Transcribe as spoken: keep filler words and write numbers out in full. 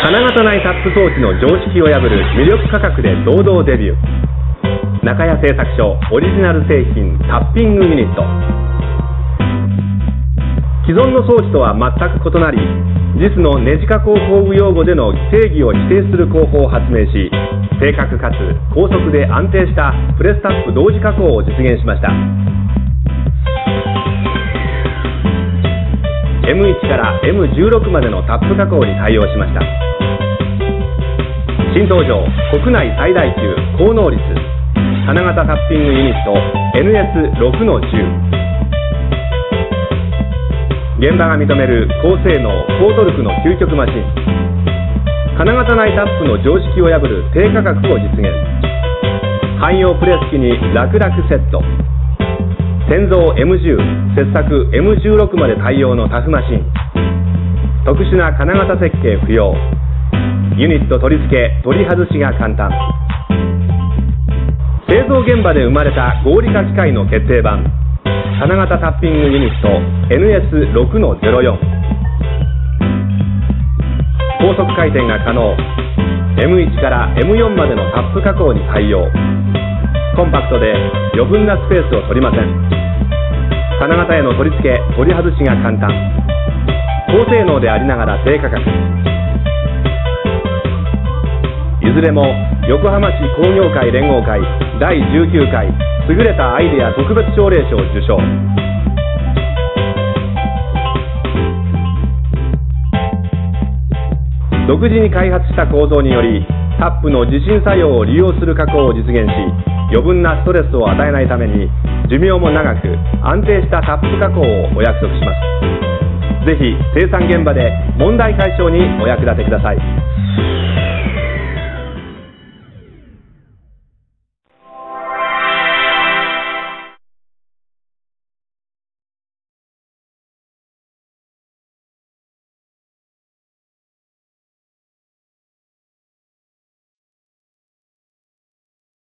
金型内タップ装置の常識を破る魅力価格で堂々デビュー。中谷製作所オリジナル製品タッピングユニット。既存の装置とは全く異なり、ジスのネジ加工工具用語での定義を規定する工法を発明し、正確かつ高速で安定したプレスタップ同時加工を実現しました。 エムワン から エムじゅうろく までのタップ加工に対応しました。新登場、国内最大級高能率金型タッピングユニット エヌエスろくのじゅう。 現場が認める高性能高トルクの究極マシン。金型内タップの常識を破る低価格を実現。汎用プレス機に楽々セット。転造 エムじゅう、切削 エムじゅうろく まで対応のタフマシン。特殊な金型設計不要。ユニット取り付け取り外しが簡単。製造現場で生まれた合理化機械の決定版金型タッピングユニット エヌエスろくのゼロよん。 高速回転が可能。 エムワン から エムフォー までのタップ加工に対応。コンパクトで余分なスペースを取りません。金型への取り付け取り外しが簡単。高性能でありながら低価格。いずれも横浜市工業会連合会だいじゅうきゅうかい優れたアイデア特別奨励賞受賞。独自に開発した構造によりタップの地震作用を利用する加工を実現し、余分なストレスを与えないために寿命も長く安定したタップ加工をお約束します。ぜひ生産現場で問題解消にお役立てください。